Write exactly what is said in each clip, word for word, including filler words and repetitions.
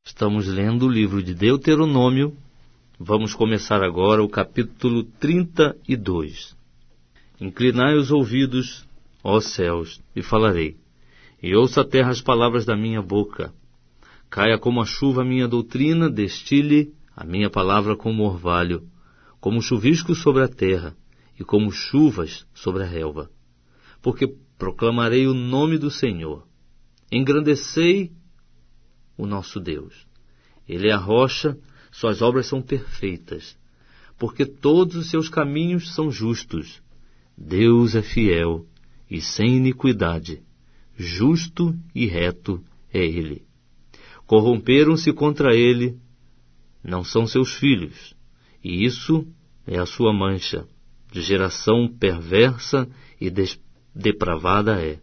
Estamos lendo o livro de Deuteronômio. Vamos começar agora o capítulo trinta e dois. Inclinai os ouvidos, ó céus, e falarei, e ouça a terra as palavras da minha boca. Caia como a chuva a minha doutrina, destile a minha palavra como orvalho, como chuvisco sobre a terra, e como chuvas sobre a relva. Porque proclamarei o nome do Senhor. Engrandecei o nosso Deus. Ele é a rocha, suas obras são perfeitas, porque todos os seus caminhos são justos. Deus é fiel e sem iniquidade, justo e reto é Ele. Corromperam-se contra Ele, não são seus filhos, e isso é a sua mancha, de geração perversa e des- depravada é.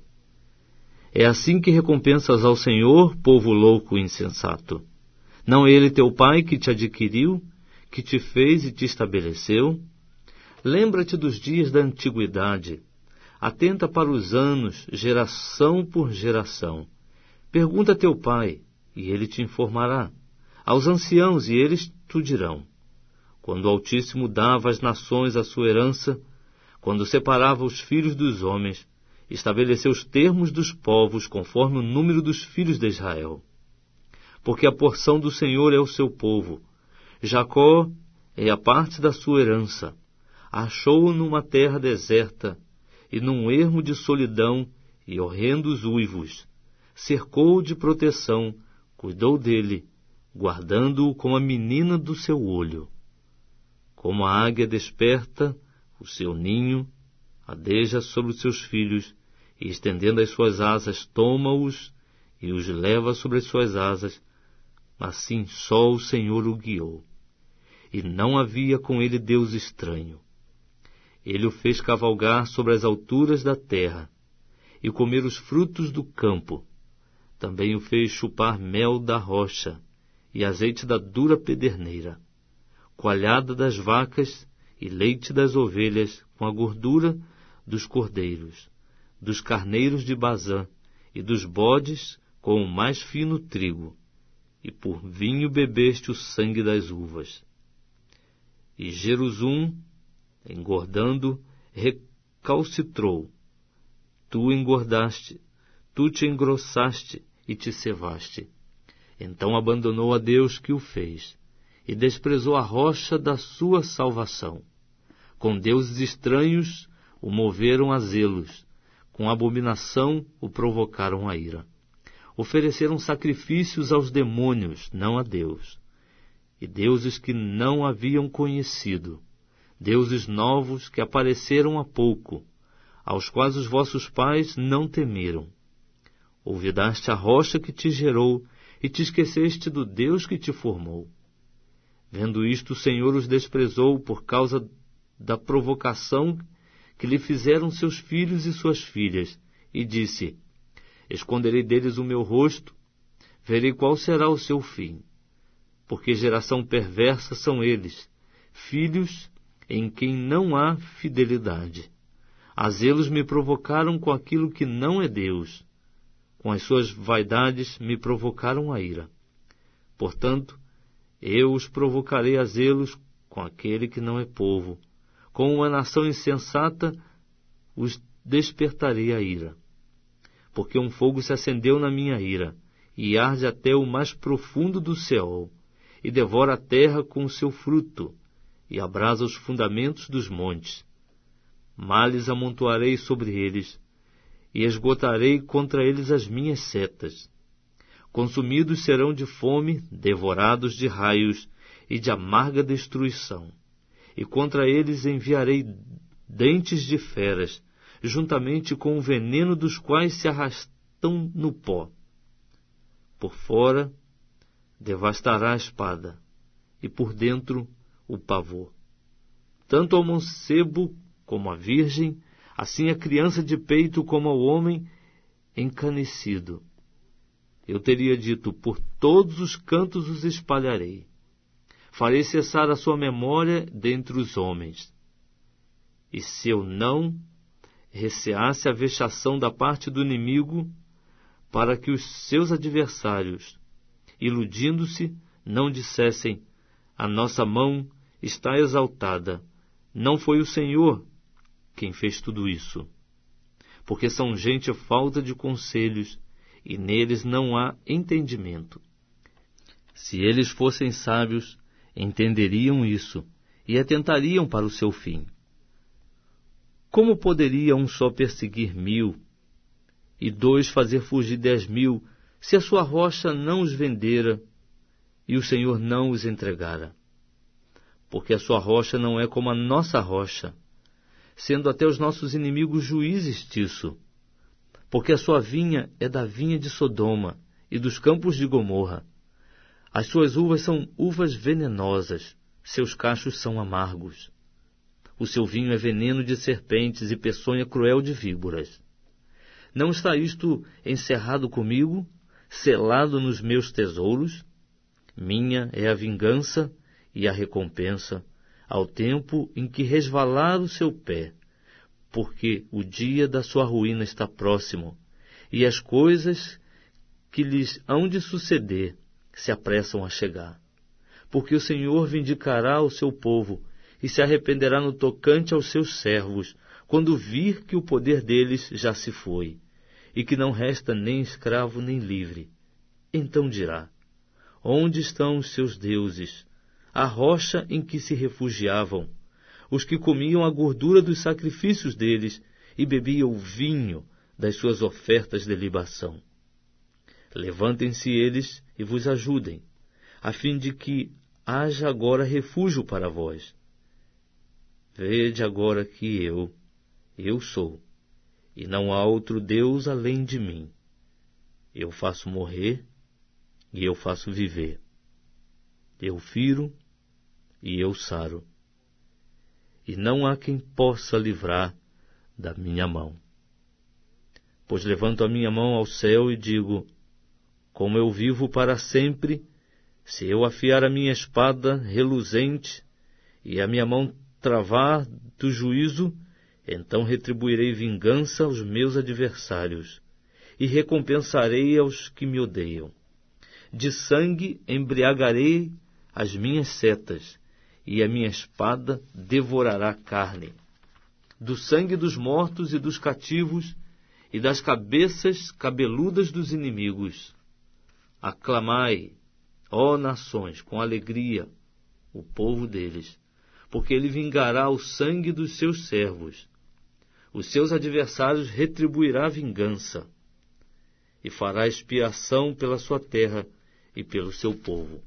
É assim que recompensas ao Senhor, povo louco e insensato. Não é Ele teu Pai que te adquiriu, que te fez e te estabeleceu? Lembra-te dos dias da antiguidade. Atenta para os anos, geração por geração. Pergunta a teu pai, e ele te informará. Aos anciãos, e eles te dirão. Quando o Altíssimo dava às nações a sua herança, quando separava os filhos dos homens, estabeleceu os termos dos povos conforme o número dos filhos de Israel. Porque a porção do Senhor é o seu povo. Jacó é a parte da sua herança. Achou-o numa terra deserta, e num ermo de solidão e horrendos uivos. Cercou-o de proteção, cuidou dele, guardando-o como a menina do seu olho. Como a águia desperta o seu ninho, adeja sobre os seus filhos, e estendendo as suas asas, toma-os e os leva sobre as suas asas. Assim só o Senhor o guiou. E não havia com ele Deus estranho. Ele o fez cavalgar sobre as alturas da terra, e comer os frutos do campo. Também o fez chupar mel da rocha, e azeite da dura pederneira, coalhada das vacas e leite das ovelhas, com a gordura dos cordeiros, dos carneiros de Bazã, e dos bodes com o mais fino trigo, e por vinho bebeste o sangue das uvas. E Jerusum, engordando, recalcitrou. Tu engordaste, tu te engrossaste e te cevaste. Então abandonou a Deus que o fez, e desprezou a rocha da sua salvação. Com deuses estranhos o moveram a zelos, com abominação o provocaram a ira. Ofereceram sacrifícios aos demônios, não a Deus, e deuses que não haviam conhecido, deuses novos que apareceram há pouco, aos quais os vossos pais não temeram. Olvidaste a rocha que te gerou, e te esqueceste do Deus que te formou. Vendo isto, o Senhor os desprezou por causa da provocação que lhe fizeram seus filhos e suas filhas, e disse, esconderei deles o meu rosto, verei qual será o seu fim. Porque geração perversa são eles, filhos em quem não há fidelidade. A zelos me provocaram com aquilo que não é Deus, com as suas vaidades me provocaram a ira. Portanto, eu os provocarei a zelos com aquele que não é povo, com uma nação insensata os despertarei a ira. Porque um fogo se acendeu na minha ira, e arde até o mais profundo do Seol, e devora a terra com o seu fruto, e abrasa os fundamentos dos montes. Males amontoarei sobre eles, e esgotarei contra eles as minhas setas. Consumidos serão de fome, devorados de raios e de amarga destruição. E contra eles enviarei dentes de feras, juntamente com o veneno dos quais se arrastam no pó. Por fora devastará a espada, e por dentro o pavor. Tanto ao mancebo como à virgem, assim a criança de peito como ao homem encanecido. Eu teria dito, por todos os cantos os espalharei. Farei cessar a sua memória dentre os homens. E se eu não receasse a vexação da parte do inimigo, para que os seus adversários iludindo-se, não dissessem: a nossa mão está exaltada, não foi o Senhor quem fez tudo isso. Porque são gente falta de conselhos, e neles não há entendimento. Se eles fossem sábios, entenderiam isso, e atentariam para o seu fim. Como poderia um só perseguir mil, e dois fazer fugir dez mil, se a sua rocha não os vendera, e o Senhor não os entregara? Porque a sua rocha não é como a nossa rocha, sendo até os nossos inimigos juízes disso. Porque a sua vinha é da vinha de Sodoma e dos campos de Gomorra. As suas uvas são uvas venenosas, seus cachos são amargos. O seu vinho é veneno de serpentes e peçonha cruel de víboras. Não está isto encerrado comigo, selado nos meus tesouros? Minha é a vingança e a recompensa, ao tempo em que resvalar o seu pé, porque o dia da sua ruína está próximo, e as coisas que lhes hão de suceder se apressam a chegar. Porque o Senhor vindicará o seu povo, e se arrependerá no tocante aos seus servos, quando vir que o poder deles já se foi, e que não resta nem escravo nem livre. Então dirá: onde estão os seus deuses, a rocha em que se refugiavam, os que comiam a gordura dos sacrifícios deles e bebiam o vinho das suas ofertas de libação? Levantem-se eles e vos ajudem, a fim de que haja agora refúgio para vós. Vede agora que eu, eu sou, e não há outro Deus além de mim. Eu faço morrer e eu faço viver. Eu firo e eu saro. E não há quem possa livrar da minha mão. Pois levanto a minha mão ao céu e digo: como eu vivo para sempre, se eu afiar a minha espada reluzente e a minha mão travar do juízo, então retribuirei vingança aos meus adversários e recompensarei aos que me odeiam. De sangue embriagarei as minhas setas, e a minha espada devorará carne. Do sangue dos mortos e dos cativos, e das cabeças cabeludas dos inimigos. Aclamai, ó nações, com alegria, o povo deles, porque ele vingará o sangue dos seus servos. Os seus adversários retribuirá vingança, e fará expiação pela sua terra e pelo seu povo.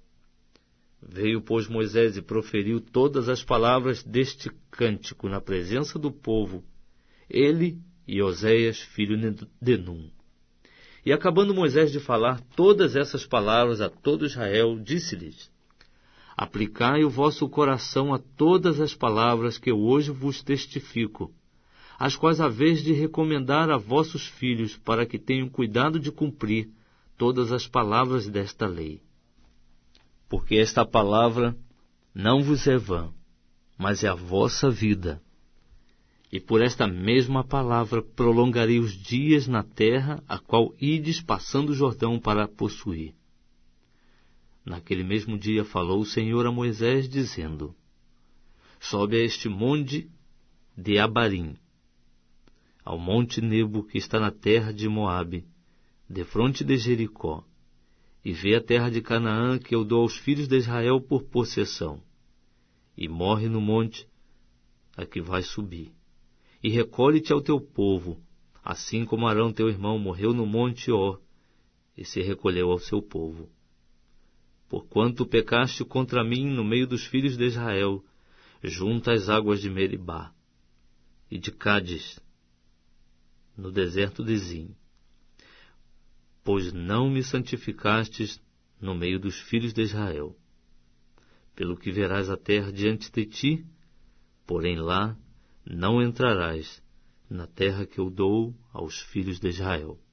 Veio, pois, Moisés e proferiu todas as palavras deste cântico na presença do povo, ele e Oséias, filho de Num. E acabando Moisés de falar todas essas palavras a todo Israel, disse-lhes: aplicai o vosso coração a todas as palavras que eu hoje vos testifico, as quais haveis de recomendar a vossos filhos, para que tenham cuidado de cumprir todas as palavras desta lei. Porque esta palavra não vos é vã, mas é a vossa vida. E por esta mesma palavra prolongarei os dias na terra, a qual ides passando o Jordão para possuir. Naquele mesmo dia falou o Senhor a Moisés, dizendo: sobe a este monte de Abarim, ao monte Nebo, que está na terra de Moabe, defronte de Jericó, e vê a terra de Canaã, que eu dou aos filhos de Israel por possessão. E morre no monte a que vais subir. E recolhe-te ao teu povo, assim como Arão teu irmão morreu no monte Hor, e se recolheu ao seu povo. Porquanto pecaste contra mim no meio dos filhos de Israel, junto às águas de Meribá, e de Cádiz, no deserto de Zim. Pois não me santificastes no meio dos filhos de Israel. Pelo que verás a terra diante de ti, porém lá não entrarás, na terra que eu dou aos filhos de Israel.